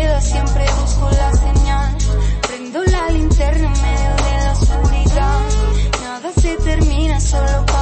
queda, siempre busco la señal. Prendo la linterna en medio de la oscuridad. Nada se termina, solo